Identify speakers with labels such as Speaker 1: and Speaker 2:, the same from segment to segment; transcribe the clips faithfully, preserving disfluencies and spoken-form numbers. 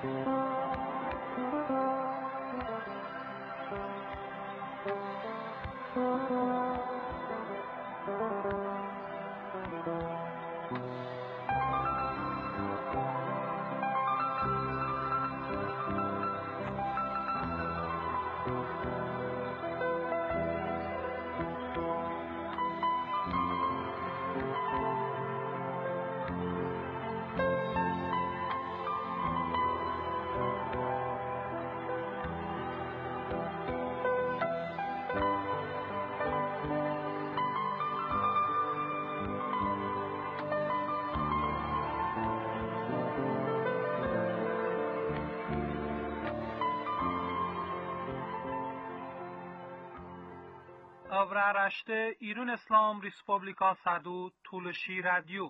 Speaker 1: Avraaraşte İrun İslam Respublika Sadu Tulshi Radio.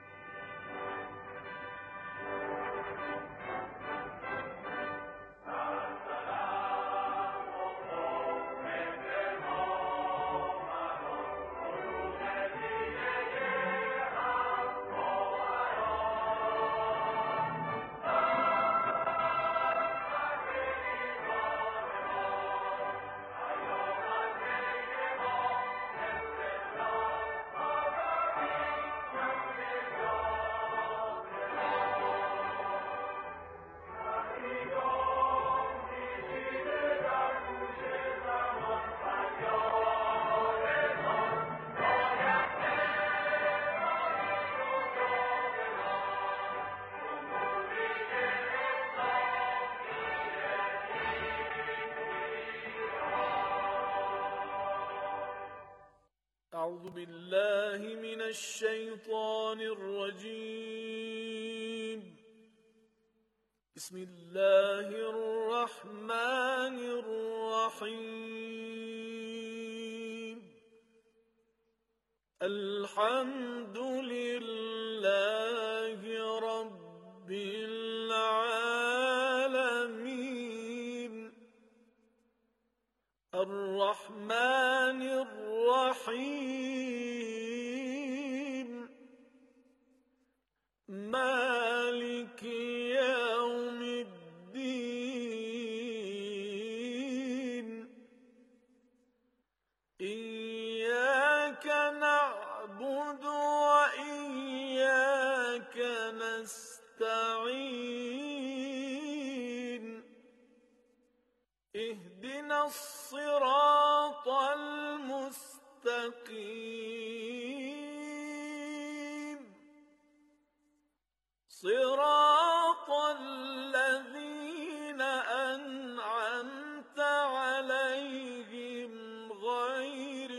Speaker 2: أعوذ بالله من الشيطان الرجيم. بسم الله الرحمن الرحيم. الحمد لله رب العالمين. الرحمن الرحيم. مالك يوم الدين. إياك نعبد وإياك نستعين. اهدنا الصراط المستقيم. صراط الذين أنعمت عليهم غير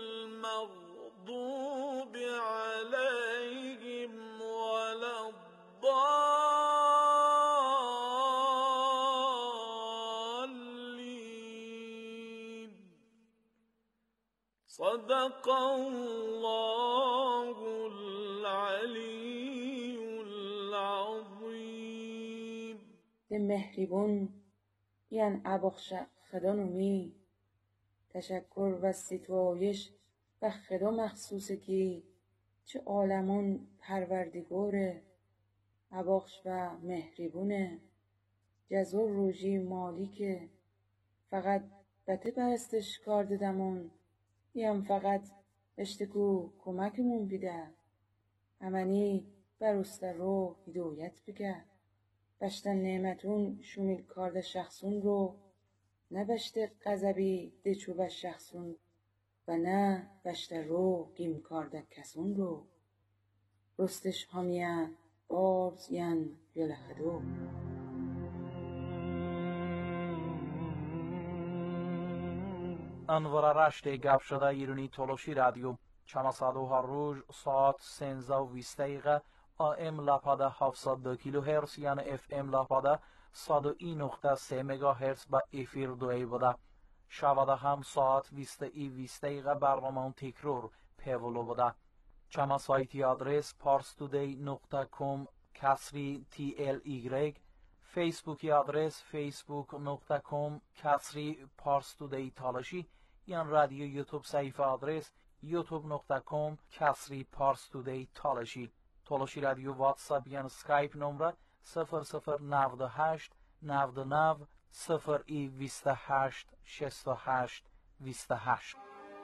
Speaker 2: المغضوب عليهم ولا الضالين. صدق الله العلي العظيم.
Speaker 3: ده مهربون یان ابخش خدا نومی تشکر و ستایش به خدا مخصوصه که چه عالمون پروردگاره ابخش و مهربونه جزور روژی مالیکه فقط بته برستش کار ددمون یم فقط اشتکو کمکمون بیده امنی برسته رو هدایت بگه بشتن نعمتون شومیل کارده شخصون رو نه بشته قذبی دچو به شخصون و نه بشته رو گیم کارده کسون رو رستش همیه بارز ین یلخدو.
Speaker 4: انوار رشته گپ شده ایرانی تولوشی رادیو چما صدو هر روز ساعت سنزده و بیست دقیقه آم لپاده هفتصد و دو کیلو هرتز یعنی اف ام لپاده صد و یک نقطه سه مگا هرتز با افیر دوی بوده. شباده هم ساعت بیست ای بیست دقیقه برنامه تکرار پیولو بوده. چما سایتی آدرس parstoday نقطه com کسری تی ال ایگرگ فیسبوکی آدرس facebook نقطه com کسری parstoday تالاشی یان رادیو یوتیوب صحیفه آدرس youtube نقطه com کسری parstoday تالاشی. تولوشی رادیو واتساپ یان سکایپ نمره صفر صفر نود و هشت نود و نه صفر ای بیست و هشت شصت و هشت بیست و هشت.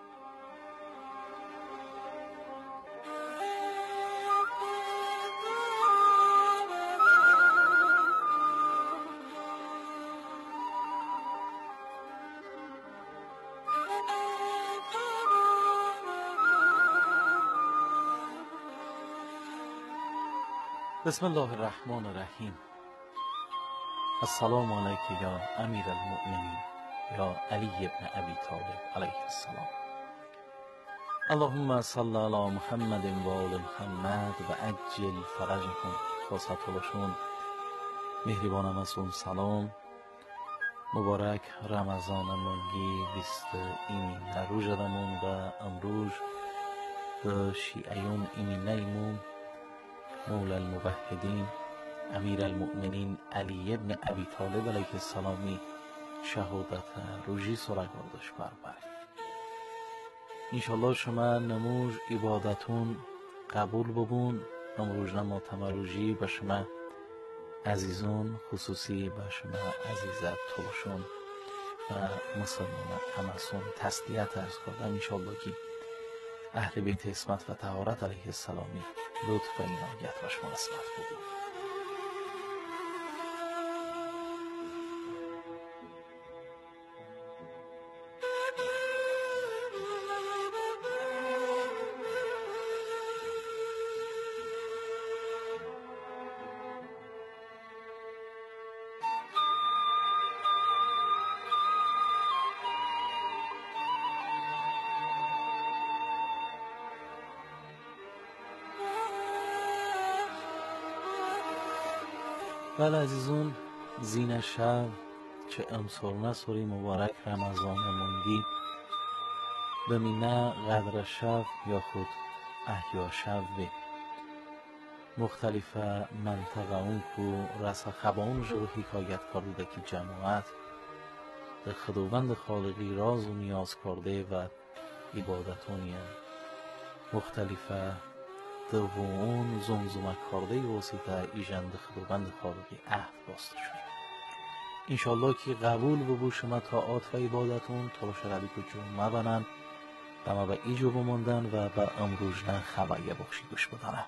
Speaker 4: بسم الله الرحمن الرحیم. السلام علیک یا امیر المؤمنین یا علی ابن ابی طالب علیه السلام. اللهم صل علی محمد و آل محمد و عجل فرجهم. خواست طولشون مهربانم از اون سلام مبارک رمضان مانگی بیست این روز دمون و امروز به شیعیون ایمین نیمون مولا الموحدین امیر المؤمنین علی ابن ابی طالب علیه السلامی شهادت روزی سرگردش بربر. انشالله شما نموز عبادتون قبول ببون. امروز نماتم روزی به شما عزیزون خصوصی به شما عزیزت توشون و مسلمان همسون تسلیت ارز کردم. انشالله که اهل بیت اسمت و طهارت علیه السلامی لطف و عنایت و شما اسمت بود. بله عزیزون، زین شب چه امسال سوری مبارک رمضان مانگی بمینه قدر شب یا خود احیا شب به مختلف منطقه اون کو رس خبان جو حکایت کرده که جماعت در خداوند خالقی راز و نیاز کرده و عبادتونی مختلف دوون زمزمه کرده واسطه ایجند خداوند خالقی عهد باسته شد. انشالله که قبول ببو شما طاعات و عبادتون طلوش روی کجون مبنن و ما به ایجو بماندن و به امروزن خبریه بخشی گوش بدنه.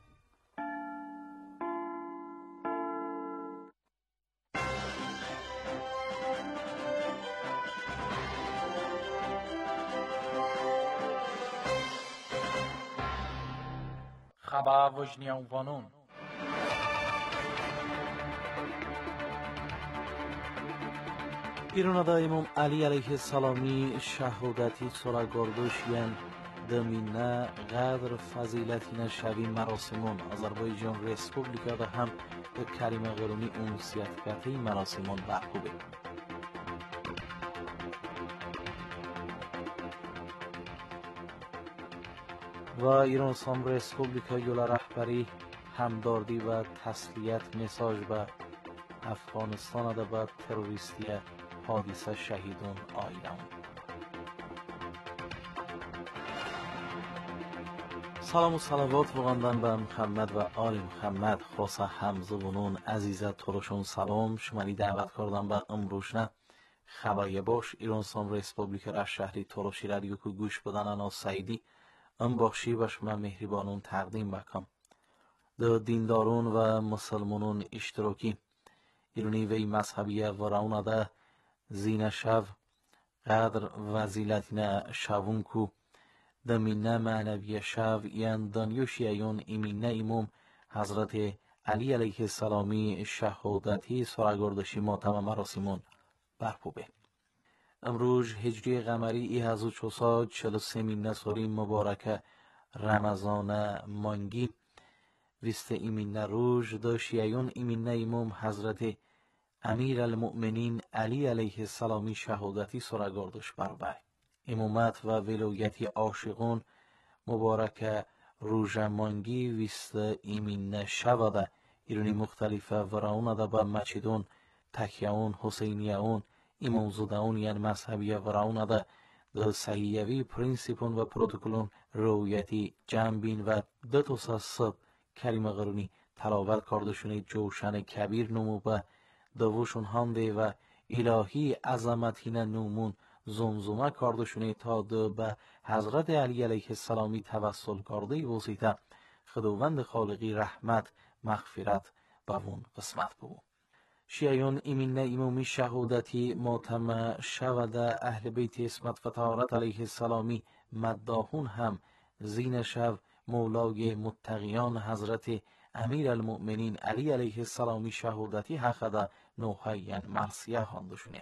Speaker 4: خبر وجنی عنوانون ایران دایمون علی علیه السلامی شهادتی سرگردش ین دمینه قدر فضیلتین شوی مراسمون آذربایجان رسپوبلیکا و هم به کریم قرونی اونسیت کتی مراسمون برخوبه. و ایران اسلام رسپوبلیکا یولا رهبری همدردی و تسلیت مساج به افغانستان ده به تروریستی حادثه شهیدون آیدم. سلام و صلوات بگندن به محمد و آل محمد. خاصه همزه ونون عزیزت ترشون سلام شمالی دعوت کردم به امروزنه خبریه باش ایران اسلام رسپوبلیکا را شهری ترشی رادیو که گوش بدن انا سعیدی ام بخشی و شما مهربانون تقدیم بکم. ده دیندارون و مسلمانون اشتراکی ایرانی وی مذهبیه و رونه ده زین شو قدر وزیلتین شوون کو دمینه معنوی شو یعن دانیوشیون ایمینه ایموم حضرت علی علیه السلامی شهادتی سرگردشی ماتم مراسمون برپوبه. امروز هجری قمری ای هزار و چهارصد و چهل و سه نسوری مبارک رمضان مانگی ویست ایمینه روز دا شیعیون ایمینه ایموم حضرت امیر المؤمنین علی علیه السلامی شهادتی سرگردش بربر امامت و ولایتی عاشقون مبارک روز مانگی ویست ایمینه شوده ایرانی مختلف وراونه دا با مچیدون تکیهون حسینیهون امامزادهون یعنی مذهبیه وراونه دا دا صحیحوی پرینسیپون و پروتکلون رویتی جنبین و دو تا صد کریم قرونی تلاوت کردشونه جوشن کبیر نمو به دووشون هانده و الهی عظمتین نومون زمزمه کردشونه تا دو به حضرت علی علیه السلامی توسل کرده وسیطه خداوند خالقی رحمت مغفرت بوون قسمت بو. شیعیون ایمین ایمومی شهودتی ماتم شوده اهل بیت اسمت و طهارت علیه السلامی مداهون هم زین شو مولای متقیان حضرت امیر المؤمنین علی علیه السلامی شهودتی حقده نوحین مرسیه خواندشونه.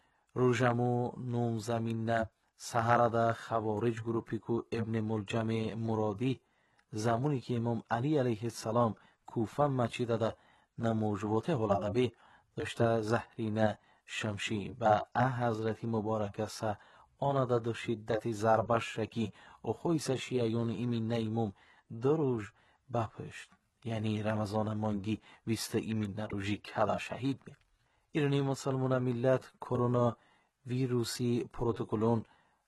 Speaker 4: روژمو نوم زمین سهرده خوارج گروپی کو ابن ملجم مرادی زمانی که امام علی علیه السلام کوفه مچیده ده نموجوته هلقبی داشته زهرین شمشی و اه حضرت مبارک سه آنه ده دو شدت زربش رکی و خویس شیعیون ایمین نیموم دو روز بپشت یعنی رمضان مانگی ویست ایمین نروژی کلا شهید بی. ایرانی مسلمان ملت کرونا ویروسی پروتکلون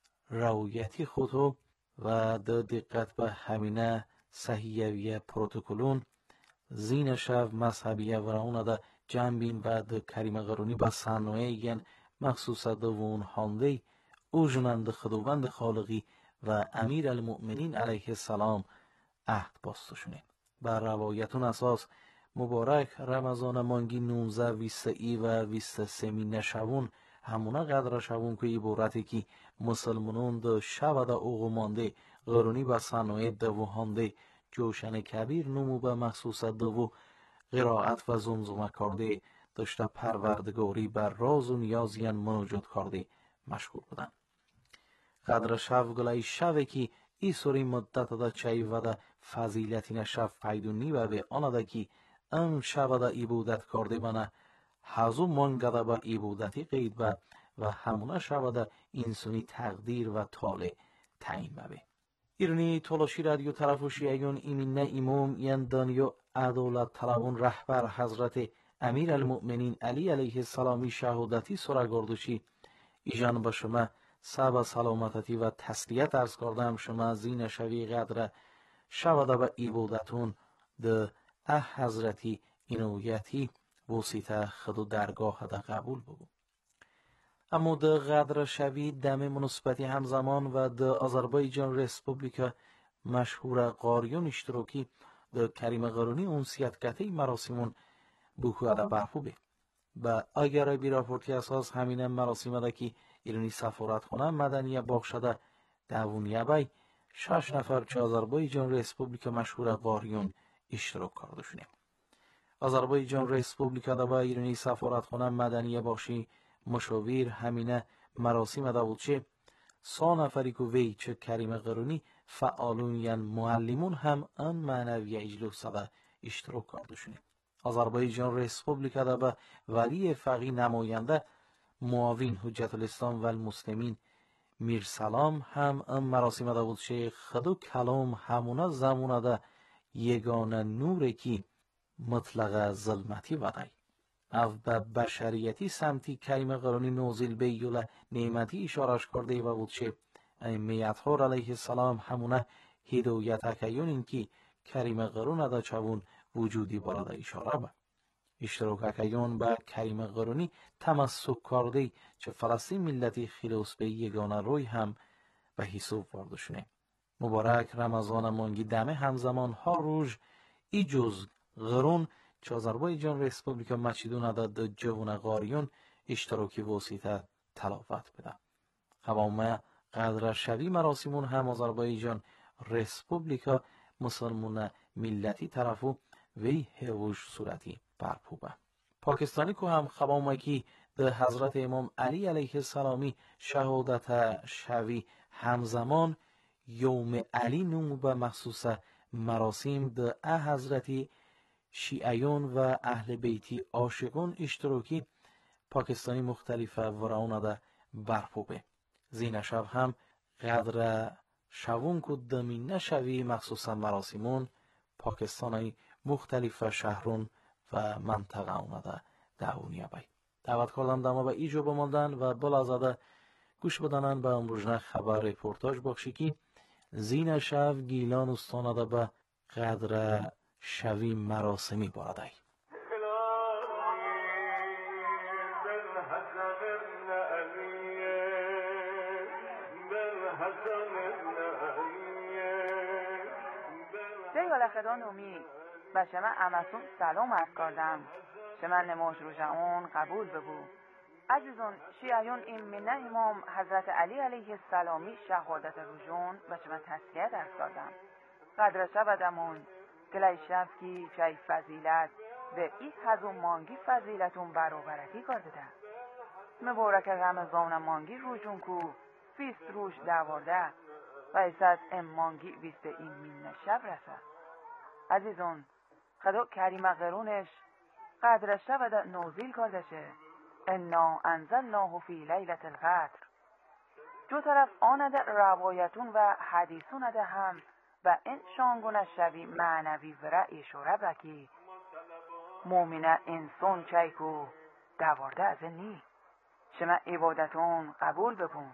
Speaker 4: رویتی خودو و ده دقت به همینه صحیحیه پروتکلون زین شو مذهبیه و راونه ده جنبین و ده کریم قرونی به صنوعه مخصوص ده وون هانده او جنند خداوند خالقی و امیر المؤمنین علیه السلام عهد باستشونه. بر روایتون اساس مبارک رمضان مانگی نونزه ویست ای و ویست سمی نشوون همونه قدر شوون که عبارتی که مسلمانون ده شو ده اوغمانده قرونی به صنوعه دو هانده جوشن کبیر نمو به مخصوص دو قرائت و زمزمه کرده داشته پروردگاری بر راز و نیازیان مناجات کرده مشغول بودن. قدر شو گلای شوه که ای سوری مدت ده چای و ده فضیلتین شو پیدونی و به آنه ده که ام شو ده عبودت کرده بنا حضو مانگده به عبودتی قید به و همونه شو ده انسانی تقدیر و طالع تعیین به. ایرانی تلاشی رادیو طرف و شیعیون ایمین ایموم ین دانیو عدالت طلبون رهبر حضرت امیر المؤمنین علی علیه السلامی شهودتی سرگردشی ایجان با شما سب سلامتی و تسلیت ارز کردم شما زین شوی قدر شوده به عبادتون ده اه حضرتی اینویتی وسیطه خدو درگاه ده قبول بگو. اما ده قدر شوی دم مناسبتی همزمان و ده آذربایجان رسپوبلیکا مشهور قاریون اشتراکی ده کریم قرونی اونسیت کتی مراسمون بخواه ده برخوبه. و اگر بی راپورتی اساس همین مراسم ده که ایرانی سفارت خونه مدنی باغ شده دوونیه بای شش نفر چه آذربایجان رسپوبلیکا مشهور قاریون اشتراک کرده شونه. آذربایجان رسپوبلیکا ده با ایرانی سفارت خونه مدنی باشی مشاور همینه مراسم ده بود چه سه نفری که وی چه کریم قرونی فعالون یعنی معلمون هم ان معنوی اجلس ده اشتراک کرده شونه. آذربایجان رسپوبلیکا ده با ولی فقیه نماینده معاون حجت الاسلام و المسلمین میرسلام هم ان مراسم ده بود چه خدو کلام همونه زمونه ده یگانه نوره کی مطلق ظلمتی ودای او به بشریتی سمتی کریم قرونی نوزیل بیول نعمتی اشارش کرده و بود چه امیتها علیه السلام همونه هدایت اکیون این که کریم قرون ده چون وجودی بالا اشاره به اشتراک اکیون به کریم قرونی تمسک کرده چه فلسطین ملتی خلاص به یگانه روی هم به حساب وارد شونه. مبارک رمضان مانگی دمه همزمان ها روز ای جز قرون چه آذربایجان رسپوبلیکا مچیدون ده جوان قاریون اشتراکی وسیطه تلاوت بده. قوامه قدر شوی مراسمون هم آذربایجان رسپوبلیکا مسلمون ملتی طرفو وی هوش صورتی برپوبه. پاکستانی که هم قوامه که ده حضرت امام علی علیه السلامی شهادت شوی همزمان یوم علی نمو به مخصوص مراسم ده اه حضرتی شیعیون و اهل بیتی عاشقون اشتراکی پاکستانی مختلف ورانه ده برپوبه. زین شب هم قدر شوون که دمی نشوی مخصوصا مراسمون پاکستانی مختلف شهرون و منطقه اونه ده دعونیه بای. دعوت کردم دما به ایجو بماندن و بلازده گوش بدانن به امروزنه خبر رپورتاج بخشی که زین شب گیلان استانه ده به قدر شوی مراسمی بارده.
Speaker 3: جای خدا نومی و شما امسون سلام عرض کردم. شما نماز روژه اون قبول ببو. عزیزان شیعیون این منه امام حضرت علی علیه السلامی شهادت روژون و شما تسکیه درس کردم. قدر شبدمون گلی شب کی چای فضیلت به ای هزون مانگی فضیلتون برابرتی کرده ده. مبارک رمضان مانگی روژون کو فیست روش دوارده و ایساد ام مانگی ویست این منه شب رسد. عزیزان خدا کریم قرونش قدر شب ده نوزیل کرده شه. انا انزلناه فی لیلة القدر. جو طرف آن ده روایتون و حدیثون ده هم و این شانگونه شوی معنوی و رأی شوره بکی مومنه انسان چایکو دوارده از نی شما عبادتون قبول بکن.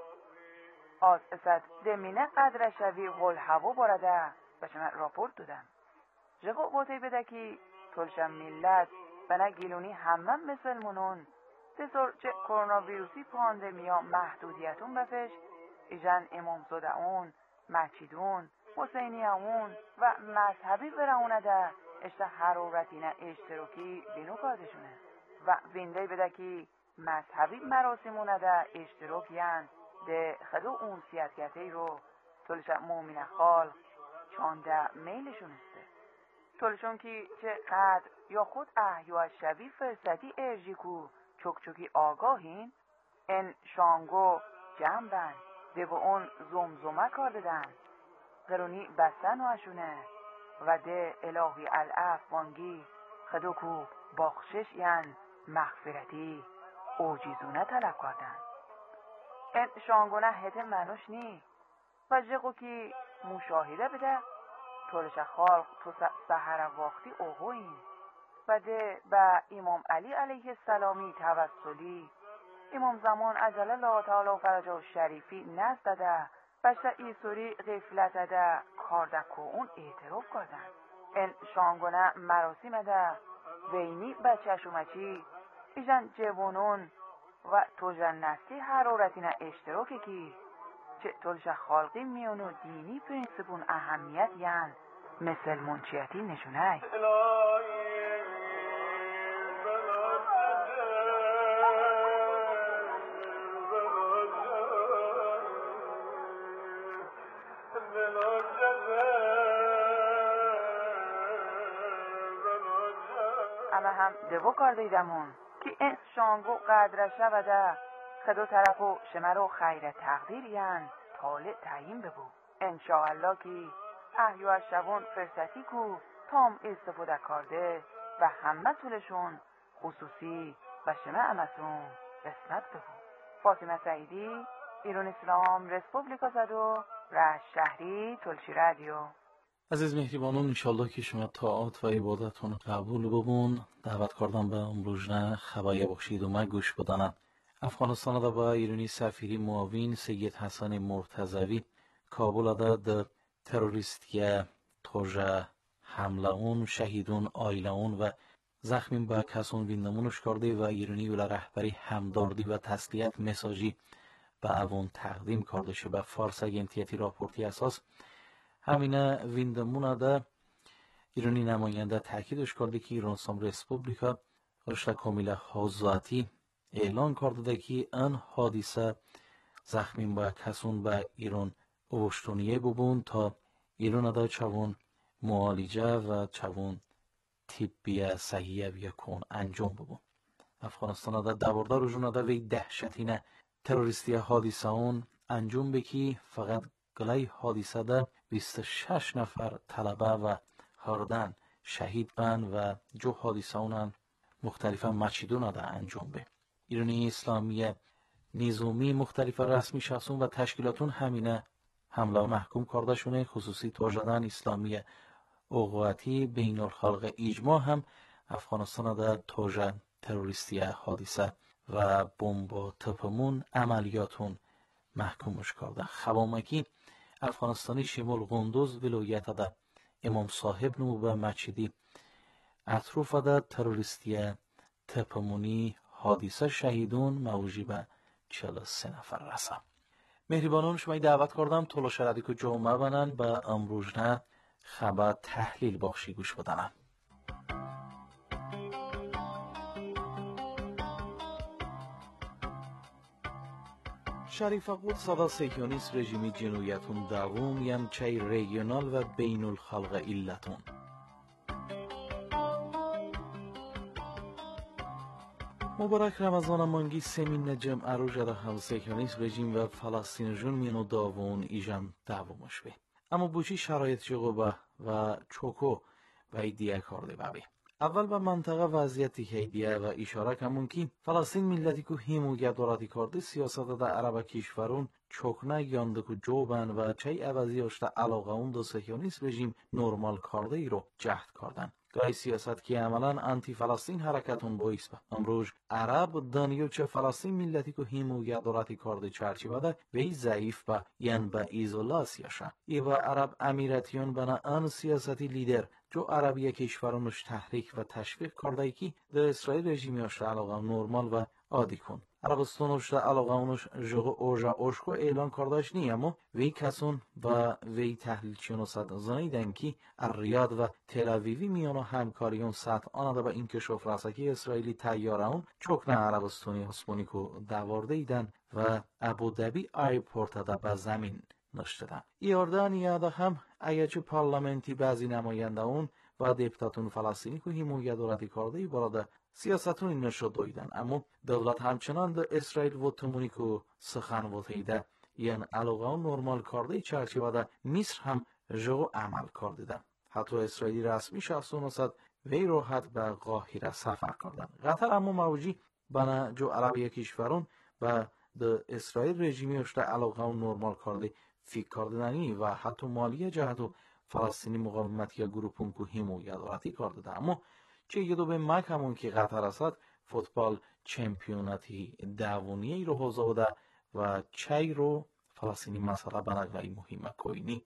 Speaker 3: آز اسد دمینه قدر شوی غل هوا بارده و شما راپورت دادم. جگو بوتی بده که تلشم ملت بنا گیلونی همه مثل منون تسور چه کرونا ویروسی پاندمیا محدودیتون بفش ایجان امام زاده اون مسجدون حسینی اون و مذهبی براونه ده اشته حرورتینه اشتراکی بینو کادشونه و وینده بده که مذهبی مراسمونه ده اشتراکیان ده خدو اون سیادیتی رو تلش مومن خالق چانده میلشونسته. تلشون که چه قدر یا خود احیو شوی فرستی ارژیکو چک چکی آگاهین این شانگو جنبن دیگو اون زمزمه کار دادن قرونی بستن واشونه و ده الهی العف وانگی خدو کو بخشش یعن مغفرتی اوجیزونه طلب کردن. این شانگونه هده منوش نی و جگو که مشاهده بده طولش خالق تو سحر وقتی اوهوین و ده به امام علی علیه السلامی توسلی امام زمان عجل الله تعالی فرجه شریفی نزد ده بشت ایسوری غفلت ده کاردکو اون اعتراف کردن. این شانگونه مراسم ده وینی بچه شومچی ایجان جوانون و توجن نسلی حرارتین اشتراکی که چه تلش خالقی میونو دینی پرینسپون اهمیت یعن مثل منچیتی نشونه. اما هم دوو کار دیدمون که این شانگو قدر شوده خدو طرفو شما رو خیر تقدیر یعن طالع تعیین ببو. انشاءالله که احیو شوون فرستی کو تام استفاده کرده و همه طولشون خصوصی و شما امسون قسمت ببو. فاطمه سعیدی، ایران اسلام رسپوبلیکا زدو رشت شهری تلشی رادیو.
Speaker 4: عزیز مهربانان انشالله که شما طاعات و عبادتون قبول ببون. دعوت کردم به امروزنه خبایی بخشید و ما گوش بدانم. افغانستان دا با ایرانی سفیری معاون سید حسن مرتضوی کابل دا در تروریستی توجه حمله اون شهیدون آیله اون و زخمین با کسون ویندمونش کرده و ایرانی ولی رهبری همدردی و تسلیت مساجی به اوون تقدیم کرده شه. به فارس اگنتیتی راپورتی اساس همینه ویندمون دا ایرانی نماینده تاکیدش کرده که ایران اسلام رسپوبلیکا رشته کامل حاضراتی اعلان کرده که این حادثه زخمین با کسون به ایران اوشتونیه ببون تا ایران دا چون معالجه و چون طبی صحیح بیکن انجام ببون. افغانستان دا دوارده روزونه دا وی دهشتینه تروریستی حادثه اون انجام بکی فقط گلای حادثه دا بیست و شش نفر طلبه و هردن شهید بن و جو حادثه اونن مختلفا مسجدون دا انجام به. ایرانی اسلامی نظامی مختلف رسمی شخصون و تشکیلاتون همینه حمله محکوم کرده شونه. خصوصی توجدن اسلامی اوقواتی بین الخلق اجماع هم افغانستان در توجه تروریستی حادثه و بمب تپمون عملیاتون محکومش کرده. خوامکی افغانستانی شمال قندوز ولایت ده İmam Sahib nû ve meçidi etrufada teröristiye tepamuni hadise şehidun موجب چهل و سه نفر رسم. مهربانان شما دعوت کردم طول شردی که جمعه بنن به امروزنه خبر تحلیل بخشی گوش بدنن. شریف قدس و سیکیونیست رژیمی جنویتون دوم یم چای ریگیونال و بین الخلق ایلتون. مبارک رمضان مانگی سمین نجم اروج دا هم سیکیونیست رژیم و فلسطین جون مینو داوون ایجان دومش بی. اما بوچی شرایط جغوبه و چوکو و ایدیه کرده بابی. اول به منطقه وضعیتی هیدیه و اشاره کمون که فلسطین ملتی که هیموگه دوراتی کرده سیاست دا عرب کشورون چوکنه یانده که جوبن و چای عوضی اشتا علاقه اون دا سیکیونیست رژیم نورمال کرده ای رو جهد کردن. گای سیاست که عملا انتی فلسطین حرکتون باعث به امروز عرب دانیو چه فلسطین ملتی که هیموگه دوراتی کرده چرچی بده وی ضعیف به ین به ایزولاسیاشه. ای و عرب امیراتیون بنا ان سیاستی لیدر جو عربی کشورونش تحریک و تشویق کرده که در اسرائیل رژیمیاش علاقه نورمال و عادی کن. عربستانش علاقه اونش جغ اوژا اوشکو اعلان کردش نی اما وی کسون و وی تحلیلچیون صد زنیدن که الریاد و تل‌آویوی میانو همکاریون سطح آنده با این کشف رسکی اسرائیلی تیاره اون چکنه عربستانی حسبونی که دوارده ایدن و ابودبی ایرپورت ده به زمین نشتدن. ایاردانیا ده هم ایچه پارلمنتی بعضی نماینده اون و دیپتاتون فلسطینی که هیموگه دورتی کرده ای براده سیاستون این نشد دویدن اما دولت همچنان در اسرائیل و تمونی که سخن و تیده یعنی علاقه اون نورمال کرده چرچی بده مصر هم جو عمل کرده دن. حتی اسرائیلی رسمی شخصون اصد وی رو حد به قاهره سفر کردن. قطر اما موجی بنا جو عربی کشورون و در اسرائیل رژیمی اشته علاقه اون نورمال کرده فکر کردنی و حتی مالی جهت و فلسطینی مقاومتی گروپون که هیمو یادوراتی کرده ده. اما چه یه دو به مک همون که قطر است فوتبال چمپیوناتی دوونی ای رو حوضا بوده و چای رو فلسطینی مسئله بنگوی مهمه کوینی.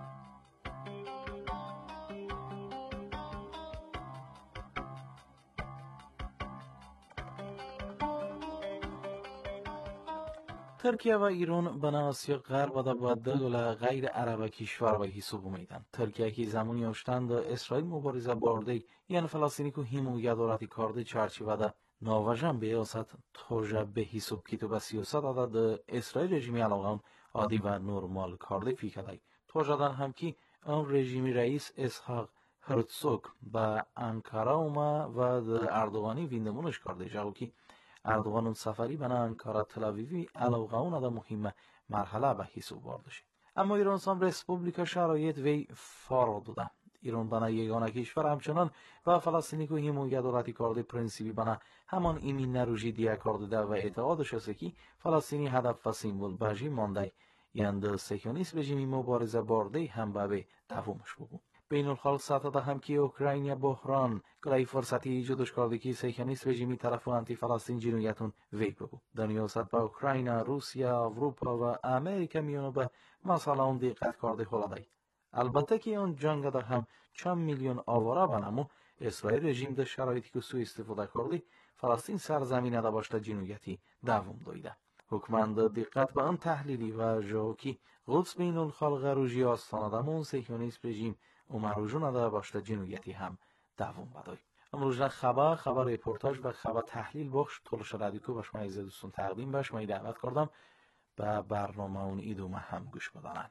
Speaker 4: ترکیه و ایران بنا آسیا غرب و با دول غیر عرب کشور و حساب میدن. ترکیه که زمانی اشتند اسرائیل مبارزه برده یعنی فلسطینی که هیمو یادوراتی کرده چرچی وده ناوجم بیاست توجه به حساب کیتو به سیاست داده اسرائیل رژیمی علاقه عادی و نورمال کرده فیکده. توجه دن هم که آن رژیمی رئیس اسحاق هرتزوگ به انکاره اومه و اردوغانی ویندمونش کرده جاو که اردوغان اون سفری بنا انکاره تل‌آویوی علاقه اون ده مهمه مرحله به حساب باردشه. اما ایران سام رسپوبلیکا شرایط وی فارو داده. ایران بنا یگانه کشور همچنان و فلسطینی که هیموگه دورتی کرده پرنسیبی بنا همان ایمین نروژی دیه کرده و اعتقادش است که فلسطینی هدف و سیمبول بجی مانده یند سیکیونیست رژیمی مبارزه برده هم به دوامش بگو. بین الخلق سطح هم که اوکراین بحران گرای فرصتی ایجادش کرده که سیکیونیست رژیمی طرف و انتی فلسطین جنویتون وی بگو. دنیا سطح با اوکراین، روسیا، اروپا و امریکا میانو به مسئله اون دقت کرده خلاده. البته که اون جنگ ده هم چند میلیون آواره بنمو اسرائیل رژیم ده شرایطی که سوء استفاده کرده فلسطین سرزمین ده باشته جنویتی دوام دویده. حکمند دقت به آن تحلیلی و جاکی قدس بین الخلق روژی آستانه دمون سیکیونیست رژیم اومروجون ده باشته جنویتی هم دوام بدای. امروز خبر خبر رپورتاج و خبر تحلیل بخش طولش رادیو باش مایز دوستون تقدیم باش مای دعوت کردم به برنامه اون ایدومه هم گوش بدانن.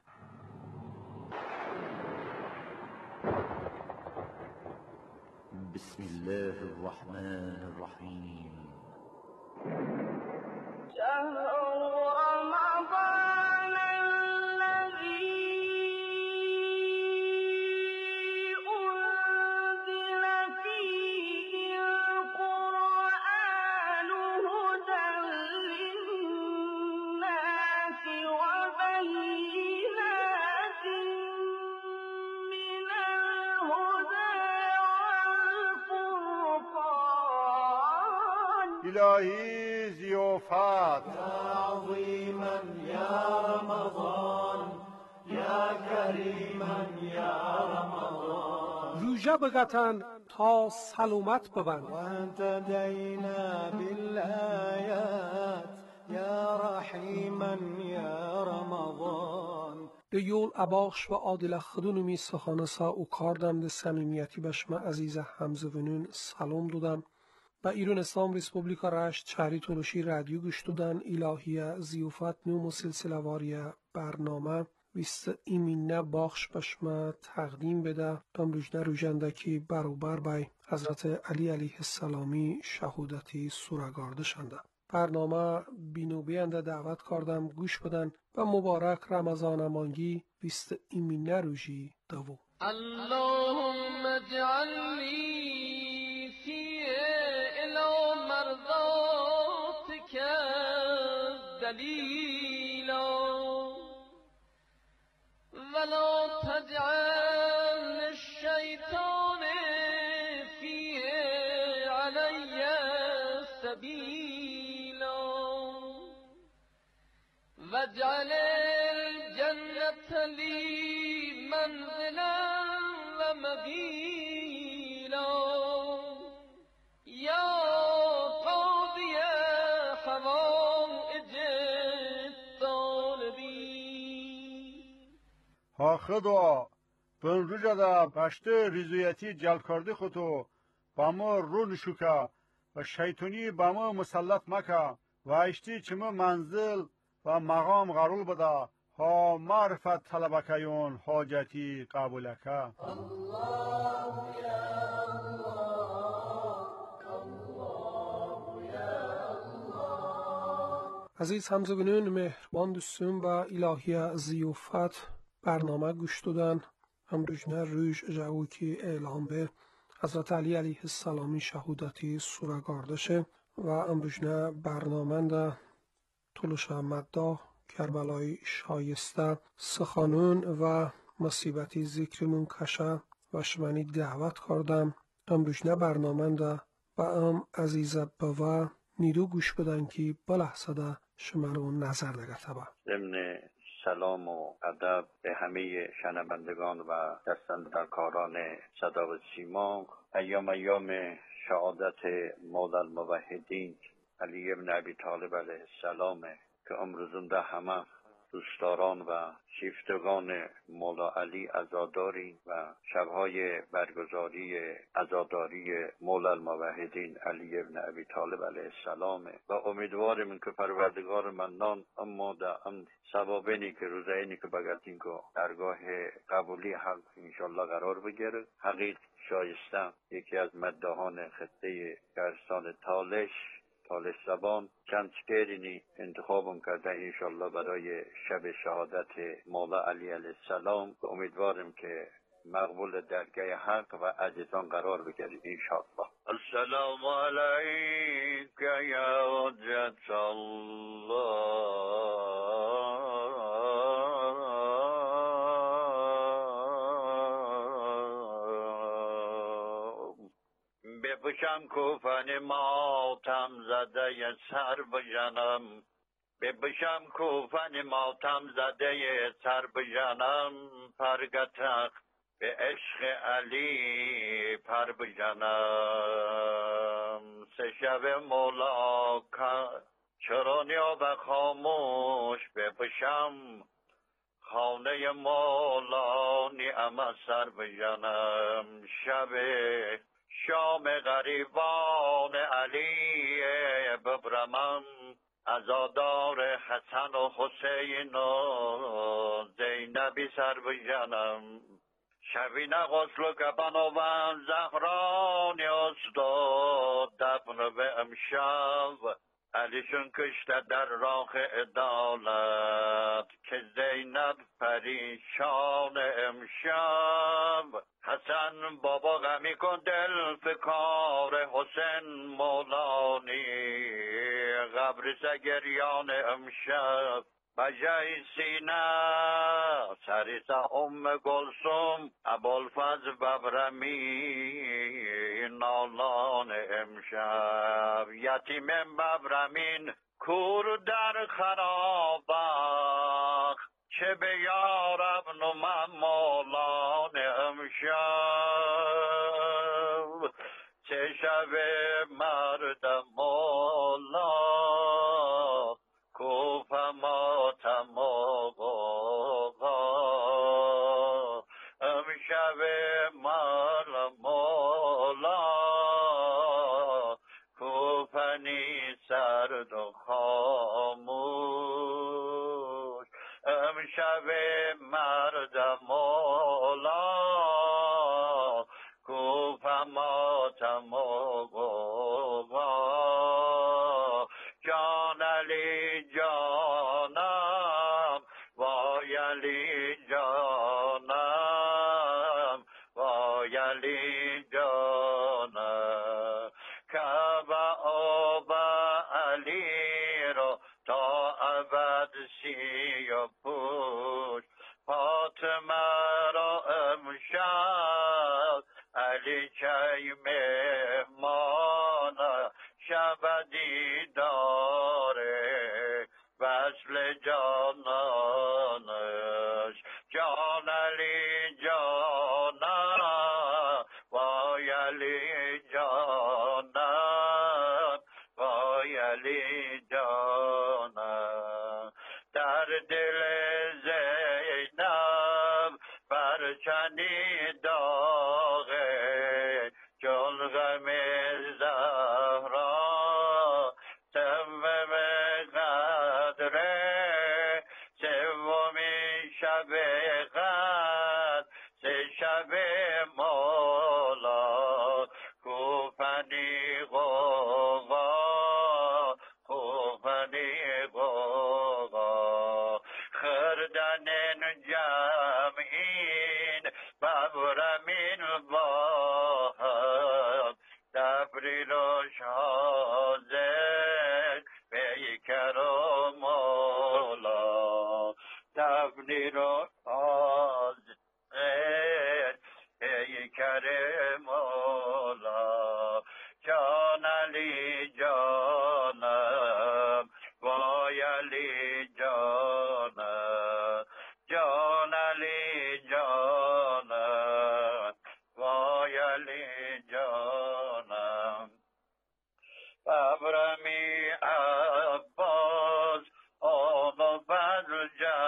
Speaker 5: بسم الله الرحمن الرحیم.
Speaker 6: إلهي زيوفات
Speaker 5: يا عظيما يا رمضان يا كريما يا رمضان
Speaker 7: روژه بگتن تا سلامت ببند.
Speaker 5: واهتدينا بالآيات يا رحيما يا رمضان.
Speaker 7: دیول اباخش و عادل خدونمی سخانسا او کاردم ده سمیمیتی بشما عزیز همزونون سلام دودم. با ایران اسلام ریسپوبلیکا رشت چهری تولوشی رادیو گوش دودن الهیه زیوفت نوم و سلسله واریه برنامه ویست ایمینه باخش بشما تقدیم بده امروجنه روژندکی بروبر بای حضرت علی علیه السلامی شهودتی سورگارده شنده. برنامه بینو بینده دعوت کردم گوش بدن و مبارک رمضان مانگی ویست ایمینه روژی دوو.
Speaker 2: اللهم اجعلني فيه الى مرضاتك دليلا ولا تجعل الشيطان فيه علي سبيلا واجعل الجنة لي منزلا ومقيلا يا قاضي حوائج الطالبين.
Speaker 6: ها خدا بن روژه دا پشته ریزویتی جل کرده خودتو با ما رو نشوکه و شیطانی با ما مسلط مکه و اشتی چما منزل و مقام قرول بده ها معرفت طلبکیون حاجتی قبولکه.
Speaker 5: الله يا الله الله يا الله.
Speaker 7: عزیز همزبانان مهربان دوستان و الهیه زیوفت برنامه گوش دادن امروجنه روش جوکی اعلام به حضرت علی علیه السلامی شهودتی سورگارده شه و امروجنه برنامه ده طولش مدده کربلای شایسته سخانون و مصیبتی ذکرمون کشه و شمانی دعوت کردم امروجنه برنامه ده و ام عزیزه بوا نیدو گوش بدن که بلحظه ده شما رو نظر دگه تبا.
Speaker 8: ضمن سلام و ادب به همه شنوندگان و دستندرکاران صدا و سیما، ایام ایام شهادت مولا الموحدین علی ابن ابی طالب علیه السلام که امروزون ده همه دوستداران و شیفتگان مولا علی عزاداری و شبهای برگزاری عزاداری مولا الموحدین علی ابن ابی طالب علیه السلام و امیدواریم که پروردگار منان اما در ام ثوابینی که روزینی که بگردین که درگاه قبولی حق انشالله قرار بگیره. حقیق شایسته یکی از مدهان خطه گرستان تالش تالش زبان چند شعرینی انتخابم کرده انشالله برای شب شهادت مولا علی علیه السلام. امیدوارم که مقبول درگاه حق و عزیزان قرار بگیرید انشالله. السلام علیک یا حجت الله بپوشم کوفن ماتم زده سر بجنم بپوشم کوفن ماتم زده سر بجنم پرگتق به عشق علی پر بجنم سه شب مولا چرا نیا و خاموش بپوشم خانه مولا نعم سر بجنم شب شام غریبان علی ببرمم عزادار حسن و حسین و زینبی سر بجنم شبینه غسل و کفن و زهران استاد دفن به امشب علیشون کشته در راه عدالت که زینب پریشان امشب حسن بابا غمی کن دل فکار حسین مولانی قبر سگریان امشب بجای سینه سریسا ام گلسوم ابوالفضل ببرمی نالان امشب یتیم ببرمین کور در خرابخ چه به یارب نمم مولان امشب امشب مردم مولا کوفماتم آقا امشب مردم مولا کوفنی سرد و خاموش امشب مردم مولا کوفماتم آقا جان علی جانم وای علی جانم وای علی جانم کعبه آب علی را تا ابد سی و پوش فاطمه را امشب علی چای مهمان شب دیداره وصل جانانش جان علی جانم وای علی جانم وای علی جانم در دل زینب پرچنی داغه چون غم زهرا تمم قدره سومی شب قدر سه شب مولا کوفنی غوغا کوفنی غوغا خردن جمعین ببرمین باهم تبریل و شازد پیکر و مولا تبریل و شازد پیکر مولا جان علی جانم وای علی جانم جان علی جانم وای علی جانم ابرمی عباس آن و بدر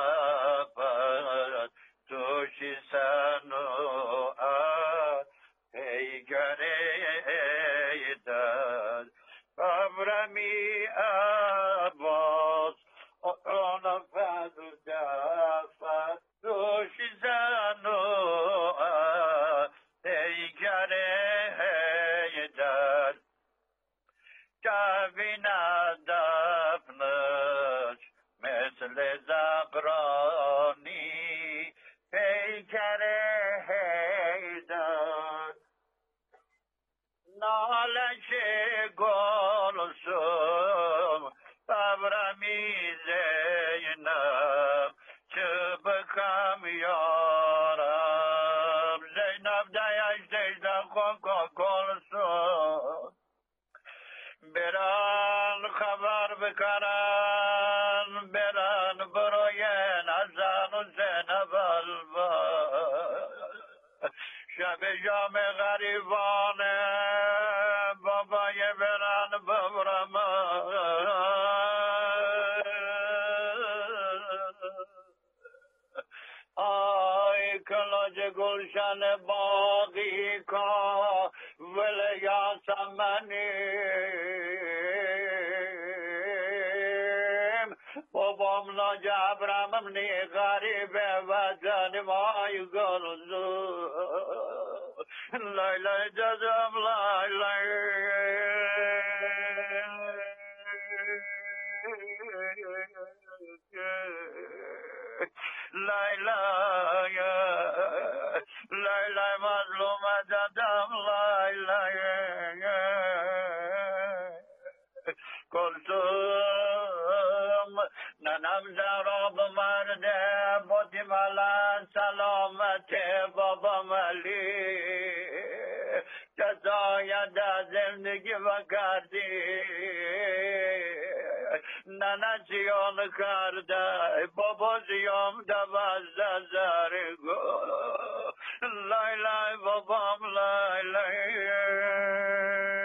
Speaker 8: جبر توشی سنوعت پیگر ایدن ابرمی عباس آن و بدر جبر توشی سنوعت پیگر ایدن جوین دفنش مثل زقرانی پیکر حیدر نالش گلسوم ببرمی زینب چه بکم یارم زینب دیش دیشتن خون گلسوم بران خبر بکنن بران بروین حسن و زینب البا شب جام غریبانه بابای بران ببرم آی کلاج گلشن باقی کا ولیا سمنیم بابام ناجبرم نی غریب وطن مای گلزو لای لای جزم لای لای لای لای لای لای مظلوم دادم لای لای کلثوم ننم زراب مرده بودی ملن سلامت بابا ملی جزای در زندگی و کردی ننه زیان کرده بابا زیام دوازده زرگو لای لای بابام لای لای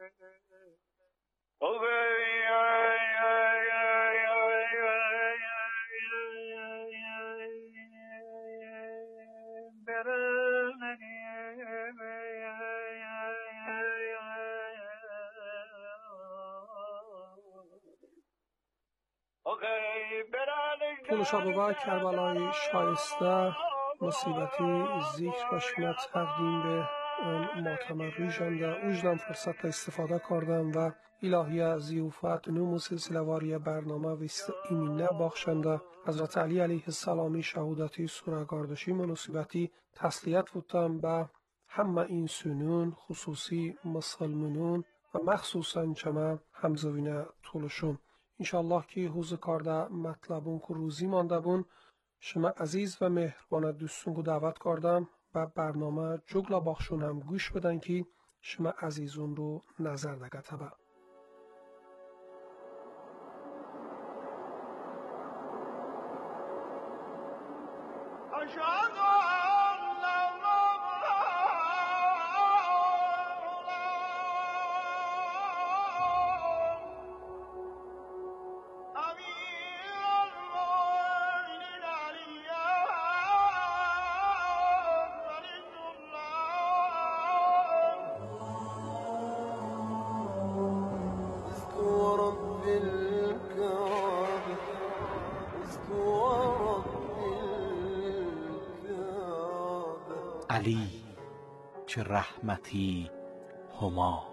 Speaker 7: طول شب و کربلای شایسته مصیبتی ذکر و شما تقدیم به ماتم ریژنده اوجدم فرصت استفاده کردم و الهی زیوفت نوم سلسله واری برنامه ویست ایمینه بخشنده حضرت علی علیه السلامی شهودتی سوره گاردشی مناسبتی تسلیت بودم به همه این سنون خصوصی مسلمانون و مخصوصا چما همزوینه طولشون. انشالله که حوز کارده مطلبون که روزی مانده بون شما عزیز و مهربان دوستون رو دعوت کردم و برنامه جگلا باخشون هم گوش بدن که شما عزیزون رو نظر دگه تبا.
Speaker 4: علی چه رحمتی هما.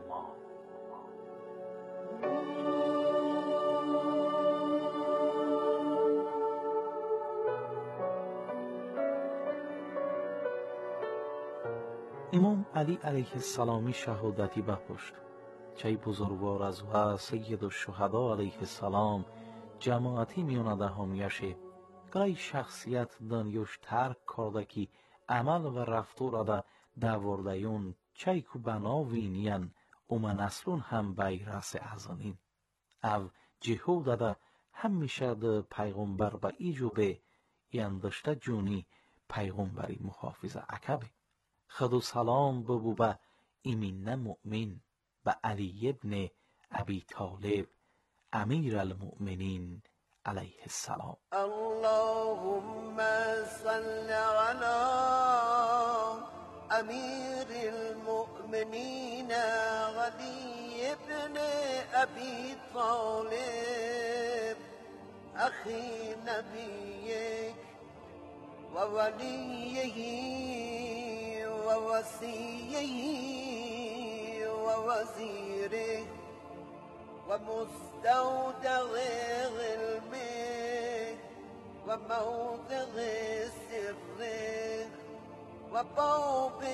Speaker 4: امام علی علیه السلامی شهادتی بپشت چه بزرگوار از و سید الشهدا علیه السلام جماعتی میونده همیشه گای شخصیت دانیوش ترک کرده که عمل و رفتار دا دوردهون چای که بناوینین اومن اصلون هم بای رس ازانین او جهود دا همیشه دا پیغمبر با ایجو به یندشته جونی پیغمبری محافظ عکبه خدو سلام ببو با ایمین مؤمن با علی ابن ابی طالب امیر المؤمنین علیه السلام.
Speaker 5: اللهم صل على امیر المؤمنین علی ابن ابی طالب اخی نبیک و ولیه و وصیه و وزیره و مستودع علمه و موضع سره و باب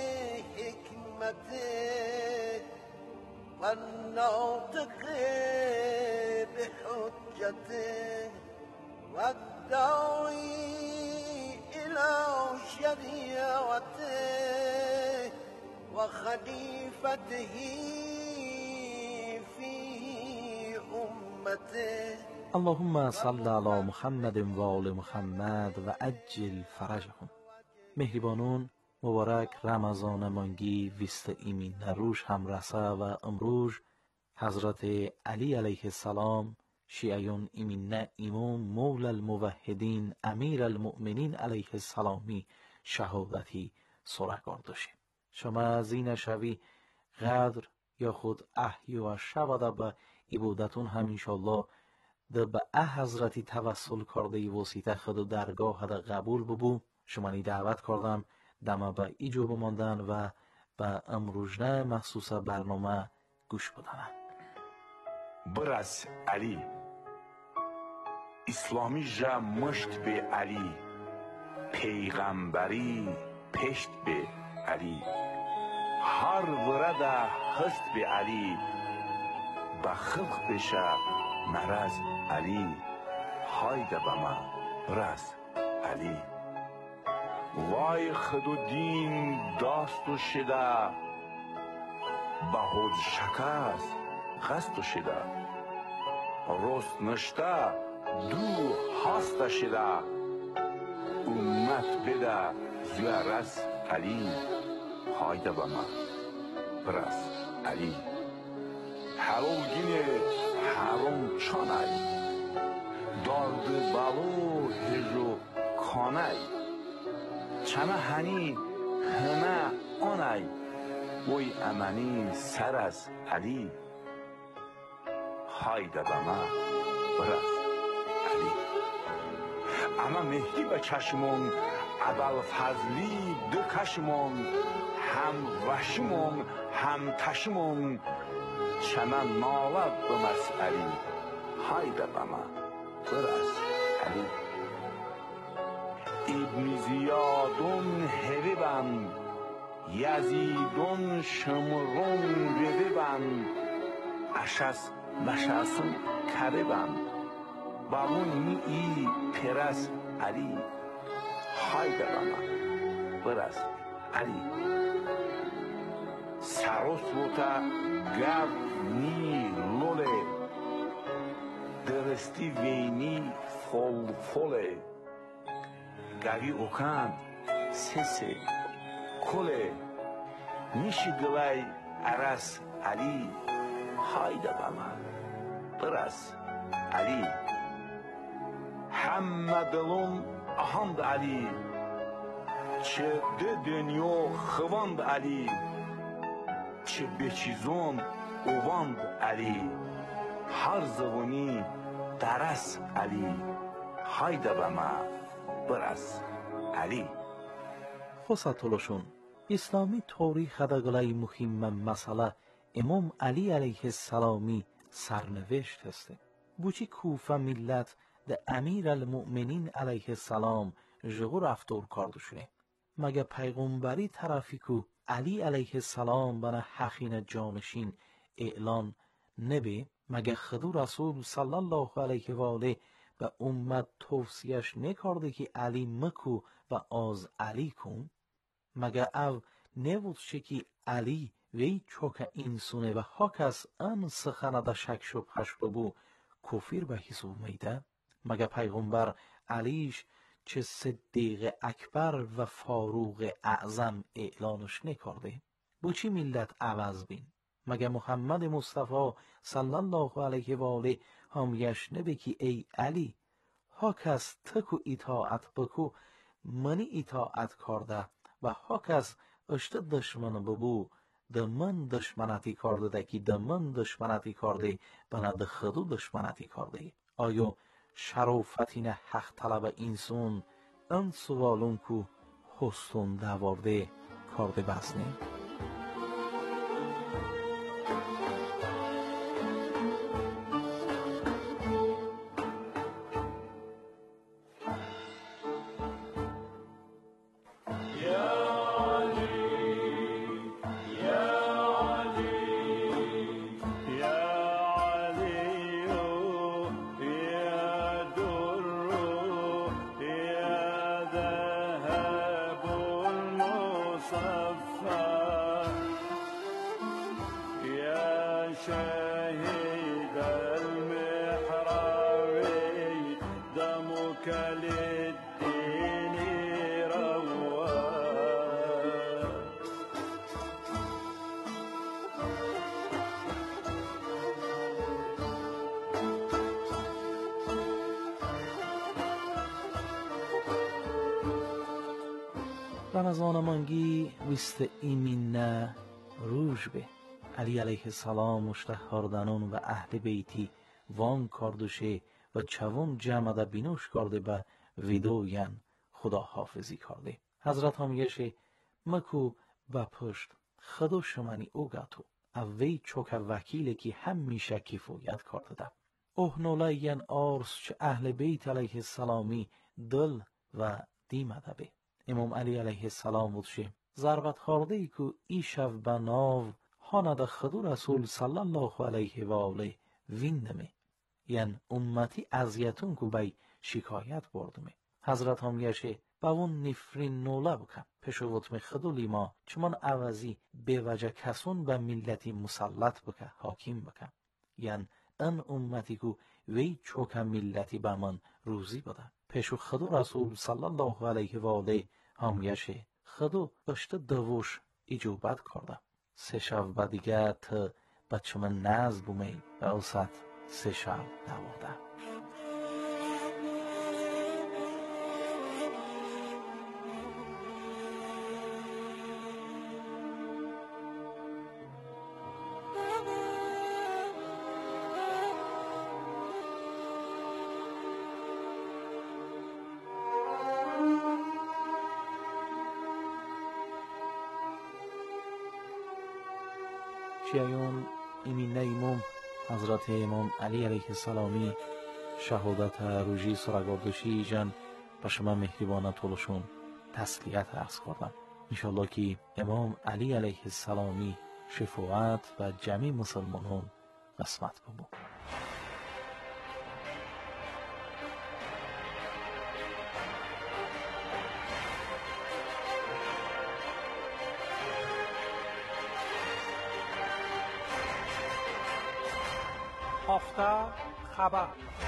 Speaker 5: حکمته و ناطق به حجته و داعی الى شریعته و خلیفته
Speaker 4: اللهم صل علی محمد و آل محمد و عجل فرجهم. مهربانون مبارک رمضان مانگی ویست ایمین روش هم رسه و امروز حضرت علی علیه السلام شیعیون ایمین امام مول الموحدین امیر المؤمنین علیه السلامی شهادتی سوره گردشه. شما از این شوی قدر یا خود احی و شوده به عبادتون هم انشالله ده به اه حضرتی توسل کرده وسیطه خود درگاه ده قبول ببو. شما نی دعوت کردم دم به ایجو بماندن و به امروزنه مخصوص برنامه گوش بدن.
Speaker 9: برس علی اسلامی جا مشت به علی پیغمبری پشت به علی هر ورده هست به علی با خلق بشه مرز علی هایده به من برس علی وای خدو دین داستو شده با خود شکست خستو شده راست نشته دو هست شده امت بده زیارس علی هایده به من برس علی حلوگین حرم چانای دارد بالو هجو کانای چمه هنی همه آنای وی امنی سر از علی هایده به ما برس علی اما مهدی به چشمون ابوالفضلی دو کشمون هم وشمون هم تشمون چمن نالد به مسئلی هایده به ما برس علی ابن زیادون هریبن یزیدون شمرون ریبن اشس مشاسون کریبن بابون می ای پرس علی هایده به ما برس علی سروسوتا گرد نی لوله درستی وینی فول فوله گوی اوکان سسه کله نیشی گلای عرس علی هایده به من برس علی همه دلون اهاند علی چه ده دنیا خواند علی چه به چیزون اوواند علی هر زبونی درس علی هایده به من برس علی
Speaker 4: خصتولشون اسلامی تاریخ دگلای مهم مسئله امام علی علیه السلامی سرنوشت هسته بوچی کوفه ملت ده امیر المؤمنین علیه السلام جغو رفتور کردشونه مگه پیغمبری طرفی کو علی علیه السلام بنا حقین جانشین اعلان نبی مگه خدو رسول صلی الله علیه و آله به امت توصیهش نکرده که علی مکو و از علی کن مگه او نبود شکی علی وی چوک انسونه و حاک از ان سخنه دا شک شبهش ببو کفیر به حساب میده مگه پیغمبر علیش چه صدیق اکبر و فاروق اعظم اعلانش نکرده بو چی ملت عوض بین مگه محمد مصطفی صلی الله علیه و آله همیش نبی که ای علی حاک از تکو اطاعت بکو منی اطاعت کرده و حاک از اشت دشمن ببو ده من دشمنتی کرده ده که ده من دشمنتی کرده بنا ده خدو دشمنتی کرده آیا شرافتین حق طلب انسان ان سوالون کو حسن دوارده کرده بسنه رمضان مانگی ویست ایمینه روش به علی علیه السلام مشتهاردنون و اهل بیتی وان کردوشه و چوون جمع ده بینوش کرده به ویدوین خدا حافظی کرده حضرت هم یشه مکو با پشت خدا شمانی اوگاتو اوی چوک وکیل که هم میشه کفایت کرده ده احنوله ین آرس چه اهل بیت علیه السلامی دل و دیمده به امام علی علیه السلام بودشه ضربت خورده ای که ای شو بناو هانده خدو رسول صلی الله علیه و آله ویندمه یعن امتی ازیتون که بای شکایت بردمه حضرت هم یشه با اون نفرین نوله بکن پشووتم خدو لیما چمان عوضی به وجه کسون به ملتی مسلط بکن حاکم بکن یعن ان امتی که وی چوک ملتی به من روزی بده پیشو خدو رسول صلی الله علیه و آله همیشه خدو اشت دوش اجابت کرده سه شب دیگه تا بچه من نزد بومی و اوسط سه شب نبوده. شیعیون ایمینه ایموم حضرت امام علی علیه السلامی شهادت روژی سرگاردشی جن به شما مهربانه طولشون تسلیت عرض کردم. انشالله که امام علی علیه السلامی شفاعت و جمعی مسلمانان قسمت ببو.
Speaker 7: هفته خبر.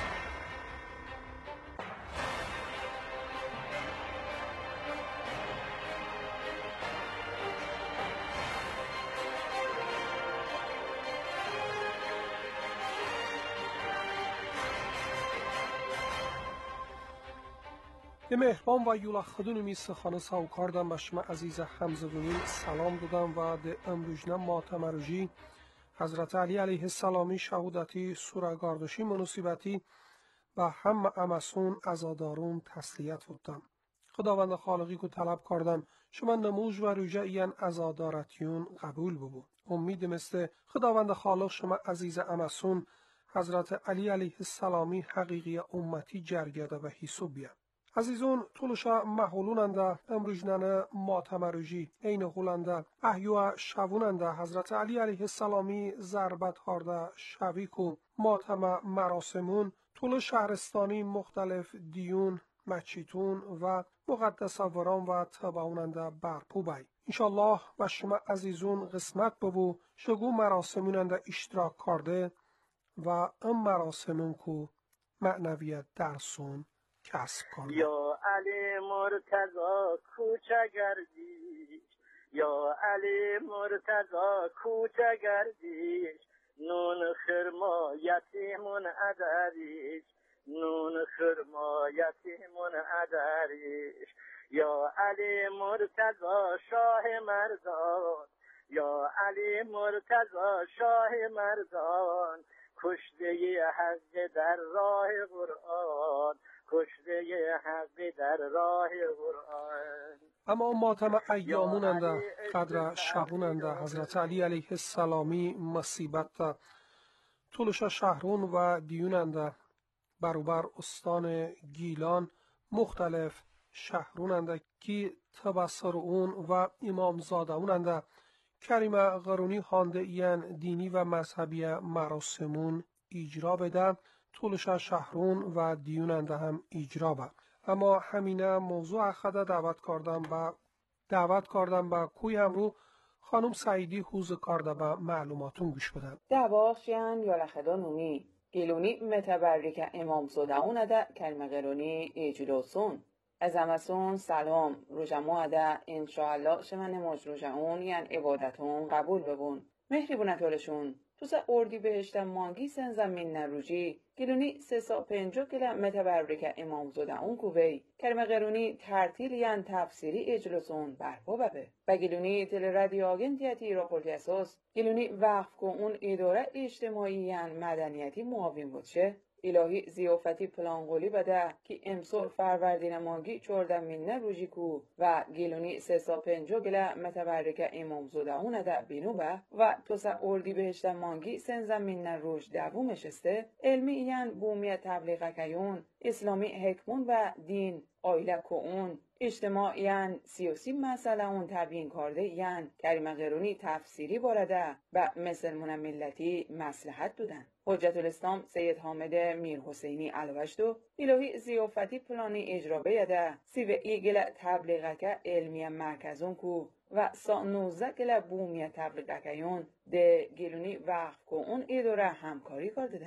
Speaker 7: به مهربان و یولا خدون می سخانه ساو کردم به شما عزیز همزبونین سلام دادم و ده امروجنه ماتمروجی حضرت علی علیه السلامی شهودتی سورگاردشی مناسبتی و هم امسون ازادارون تسلیت بودم. خداوند خالقی که طلب کردم شما نموز و رجع این ازادارتیون قبول ببو. امید مثل خداوند خالق شما عزیز امسون حضرت علی علیه السلامی حقیقی امتی جرگده و حسوب بیان. عزیزون طولشا محولوننده امروجنانه ماتمروجی این هولنده احیو شووننده حضرت علی علیه السلامی ضربت هارده شویکو ماتم مراسمون طول شهرستانی مختلف دیون مچیتون و مقدساوران و تباوننده برپو بای. انشالله و شما عزیزون قسمت ببو شگو مراسموننده اشتراک کرده و ام مراسمون کو معنویت درسون کسب کنم.
Speaker 10: یا علی مرتضی کوچه گردیش، یا علی مرتضی کوچه گردیش، نون خرما یتیمون ادریش، نون خرما یتیمون ادریش. یا علی مرتضی شاه مردان، یا علی مرتضی شاه مردان، کشته حق در راه قرآن، کشته حق در راه قرآن.
Speaker 7: اما ماتم ایاموننده قدر شبوننده حضرت علی علیه السلامی مصیبت طولش شهرون و دیوننده بروبر استان گیلان مختلف شهروننده که تبصر اون و امامزاده اوننده کریم قرونی خانده این دینی و مذهبی مراسمون اجرا بده طولش شهرون و دیوننده هم اجرا بده. اما همینه موضوع اخده دعوت کردم با دعوت کردم با کوی همرو خانم سعیدی حوز کرده با معلوماتون گوش بدن.
Speaker 3: دعواخشیان یالخدا نومی گیلونی متبرک امام زاده ده کلمه قرونی ایجلوسون از امسون سلام روژمو ده انشاءالله شمن مجروژعون یعن عبادتون قبول ببون مهری بونتولشون تو سه اردی بهشتم مانگی سن زمین نروجی گلونی سه سا پنجو کلا متبرک امام زاده اون کوی کلمه قرونی ترتیل یعن تفسیری اجلسون برپا ببه و گلونی تل رادیو آگنتیتی ایراپولتی اساس گلونی وقف که اون اداره اجتماعی یعن مدنیتی معاون بودشه الهی زیافتی پلانگولی بده که امسال فروردین مانگی چهاردهم مینه روژی کو و گیلونی سه سا پنجو گله متبرک امام زاده اون ده بینو به و تو سا اردی بهشتم مانگی سنزم مینه روژ دوو مشسته علمی این بومی تبلیغ کیون اسلامی حکمون و دین آیله که اون اجتماع یعن سیاسی مسئله اون تبیین کرده یعن کریم قرونی تفسیری بارده و مسلمون ملتی مصلحت دودن. حجت الاسلام سید حامد میر حسینی علوشتو الهی زیافتی پلانی اجرا بیده سی و ایگل تبلیغک علمی مرکزون کو و سا نوزده گل بومی تبلیغکیون ده گلونی وقف که اون اداره همکاری کردن.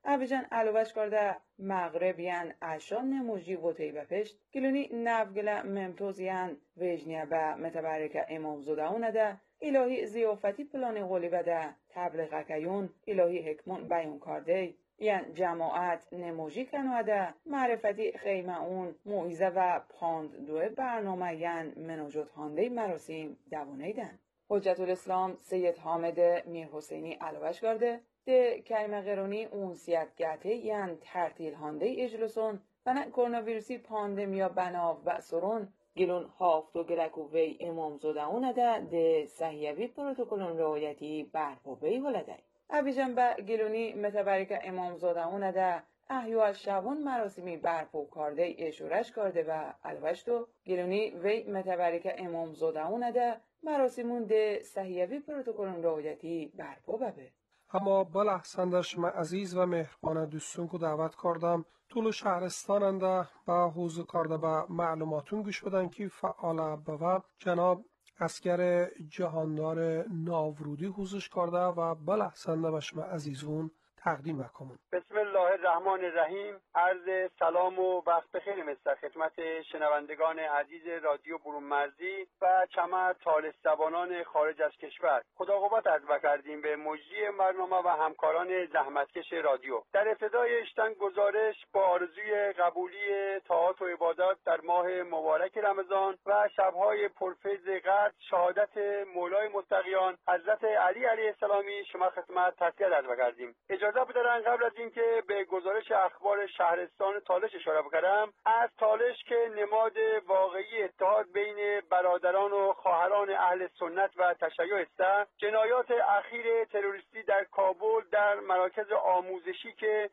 Speaker 3: اویجان علوش کرده مغربیان اشان نموجی و تیبه پشت گلونی نفگل ممتوزیان ویجنیه به متبرک امام زدهونه ده الهی زیافتی پلان غولی بده تبلیغ کیون الهی حکمون بیان کرده یعن جماعت نموجی کنواده معرفتی خیمه اون موعظه و پاند دوه برنامه یعن مناجات هانده مراسم دوانه دن. حجت الاسلام سید حامد میر حسینی علوش کرده ده کلمه قرونی اونسیت گته یعن ترتیل هانده اجلسون و نه کرونا پاندمیا بناو و سرون گلون هافت و گلکو وی امام زدهونه ده ده صحیوی پروتکلون رعایتی برپا بی ولده. اویجان با گلونی متبرک امام زدهونه ده احیو شبان مراسمی برپا کرده اشورش کرده و الوشتو گلونی وی متبرک امام زدهونه ده مراسمون ده صحیوی پروتکلون رعایتی برپا ببه.
Speaker 7: اما بلحسندش من عزیز و مهربان دوستون که دعوت کردم طول شهرستان انده با حوض کرده با معلوماتون گوش بدن که فعال بوا جناب اسکر جهاندار ناورودی حوزش کرده و بلحسنده بش من عزیزون تقدیم بکنم.
Speaker 11: بسم الله الرحمن الرحیم. عرض سلام و وقت بخیر مستر خدمت شنوندگان عزیز رادیو برون مرزی و چمر طالس زبانان خارج از کشور. خدا قوت عرض کردیم به مجری برنامه و همکاران زحمتکش رادیو. در ابتدای اشتن گزارش با آرزوی قبولی طاعات و عبادات در ماه مبارک رمضان و شبهای پرفیض قدر شهادت مولای متقیان حضرت علی علیه السلامی شما خدمت تسلیت عرض کردیم. اجازه بدارن قبل از اینکه به گزارش اخبار شهرستان تالش اشاره بکنم، از تالش که نماد واقعی اتحاد بین برادران و خواهران اهل سنت و تشیع است، جنایات اخیر تروریستی در کابل در مراکز آموزشی که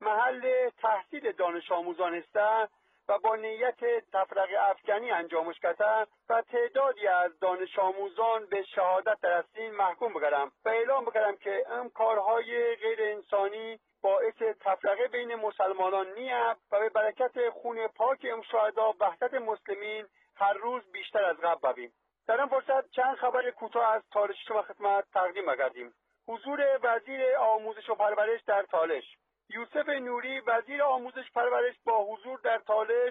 Speaker 11: محل تحصیل دانش آموزان است و با نیت تفرقه افکنی انجامش کرده و تعدادی از دانش آموزان به شهادت در سین محکوم بگردم و اعلام بکردم که این کارهای غیر انسانی باعث تفرقه بین مسلمانان نیست و به برکت خون پاک ام شهدا وحدت مسلمین هر روز بیشتر از قبل ببیم. در این فرصت چند خبر کوتاه از تالش شما خدمت تقدیم کردیم. حضور وزیر آموزش و پرورش در تالش. یوسف نوری وزیر آموزش پرورش با حضور در تالش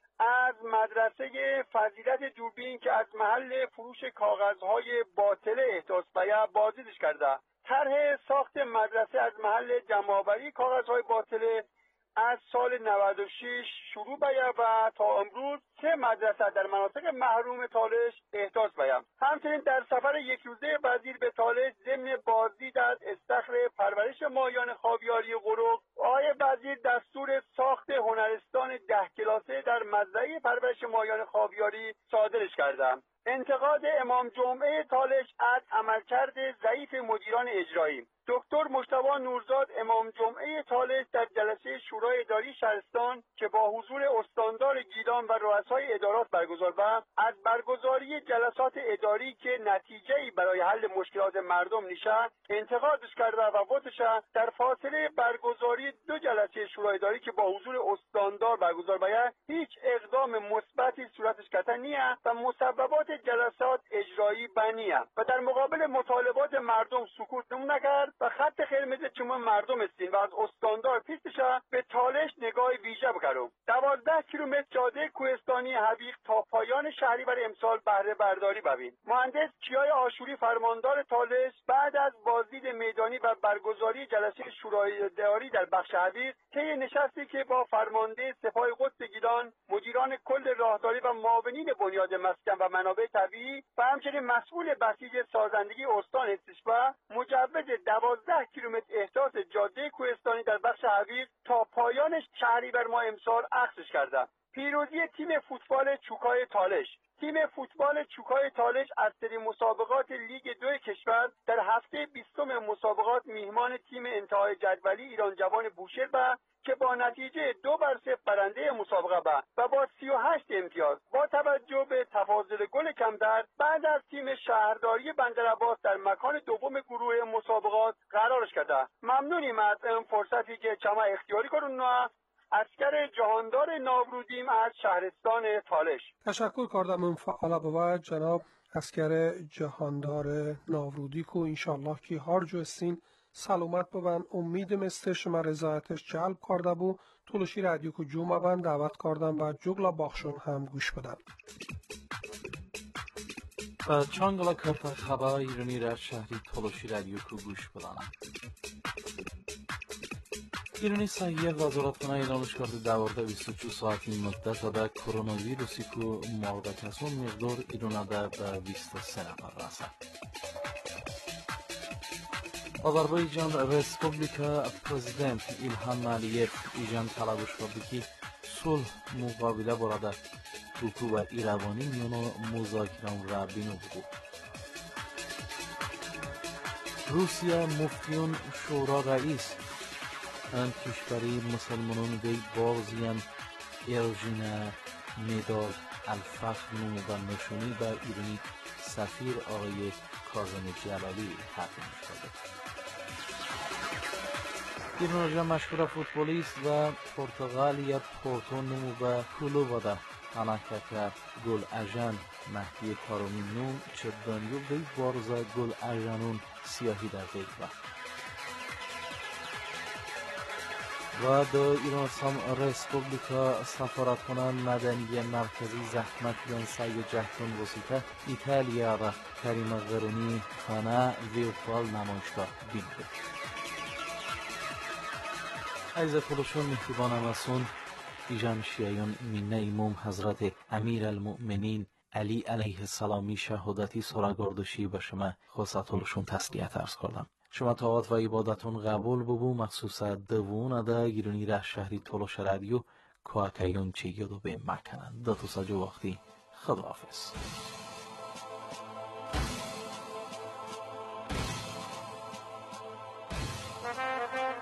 Speaker 11: از مدرسه فضیلت دوربین که از محل فروش کاغذهای باطل احداث بیع بازدیدش کرده. طرح ساخت مدرسه از محل جمع‌آوری کاغذهای باطل از سال نود و شش شروع بیع و تا امروز سه مدرسه در مناطق محروم تالش احداث بیع. همچنین در سفر یک روزه وزیر به تالش ضمن بازدید از استخر پرورش ماهیان خاویاری قرق، آقای وزیر دستور ساخت هنرستان ده کلاسه در مزرعه پرورش ماهیان خاویاری صادرش کرده. انتقاد امام جمعه تالش از عملکرد ضعیف مدیران اجرایی. دکتر مجتبی نورزاد امام جمعه تالش در جلسه شورای اداری شهرستان که با حضور استاندار گیلان و رؤسای ادارات برگزار بود، از برگزاری جلسات اداری که نتیجه‌ای برای حل مشکلات مردم نشد انتقادش کرده و گفتش در فاصله برگزاری دو جلسه شورای اداری که با حضور استاندار برگزار بود هیچ اقدام مثبتی صورتش کرده نیست و مسببات جلسات اجرایی بنیه و در مقابل مطالبات مردم سکوت نکرد و خط قرمز چما مردم استین و از استاندار پیستشا به تالش نگاه ویژه بکرم. دوازده کیلومتر جاده کوهستانی حویق تا پایان شهریور امسال بهره برداری ببین. مهندس کیای آشوری فرماندار تالش بعد از بازدید میدانی و برگزاری جلسه شورای اداری در بخش حویق طی نشستی که با فرمانده سپاه قدس گیلان، مدیران کل راهداری و معاونین بنیاد مسکن و منابع طبیعی و همچنین مسئول بسیج سازندگی استان استشفا مجوز دوازده کیلومتر احداث جاده کوهستانی در بخش حویق تا پایان شهریور ماه امسال اخذش کرده. پیروزی تیم فوتبال چوکای تالش. تیم فوتبال چوکای تالش از سری مسابقات لیگ دو کشور در هفته بیستم مسابقات میهمان تیم انتهای جدولی ایران جوان بوشهر بود که با نتیجه دو بر صفر برنده مسابقه بود و با سی و هشت امتیاز با توجه به تفاضل گل کمتر بعد از تیم شهرداری بندرعباس در مکان دوم گروه مسابقات قرارش کرده. ممنونیم از این فرصتی که چما اختیاری کردن. اسکر جهاندار ناورودیم از شهرستان تالش.
Speaker 7: تشکر کردم من فعال بود جناب اسکر جهاندار ناورودی کو انشالله که هر جو استین سلامت ببن امید مستر شما رضایتش جلب کرده بو تولشی رادیو کو جمعه بن دعوت کردم و جگلا باخشون هم گوش بدن.
Speaker 4: و چانگلا کتا خبر ایرانی را شهری تولشی رادیو کو گوش بدن. ایرانی صحیح وزارتخانه اعلامش کرده دوارده بیست و چهار ساعتی مدت در کرونا ویروسی کو مورد کسان مقدار ایران در به بیست و سه نفر رسد. آذربایجان رسپوبلیکا پرزیدنت ایلهام علیف ایجان طلبش کرده که صلح مقابله برده بوکو و ایروانی میانو مذاکره را بینو بود. روسیه مفتیون شورا رئیس ان کشوری مسلمانان وی بازیان ارژینا مدال الفخر نمودن نشونی بر ایرانی سفیر آقای کاظم جلالی تقدیم شده. ایران را مشهور فوتبالیست و پرتغالیا پورتو نمو به کلو بده حرکت گل اجن مهدی کارامینون چه دانیو وی بارزا گل اجنون سیاهی در وی و در ایران سام رسپوبلیکا سفارتخانه مدنی مرکزی زحمت بیان سعی جهتون وسیطه ایتالیا و کریم غرونی خانه ویوفال نمایشگاه بیده. عیزه پولشون مهربان امسون ایجان شیعیون مینه ایموم حضرت امیر المؤمنین علی علیه السلامی شهادتی سراگردشی به شما خواستولشون تسلیت ارز کردم. شما طاعت و عبادتون قبول ببو مخصوص دوون ادا ایرانی ره شهری تولوش رادیو که اکیون چی یادو به مکنن داتو ساجو وقتی خداحافظ.